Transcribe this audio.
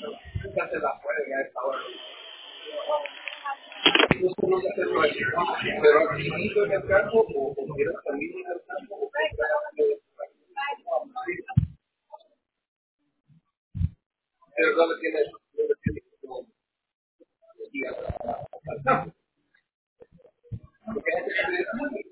Pero aquí en el campo, o quieres salir del campo, pero no le tienes como guía.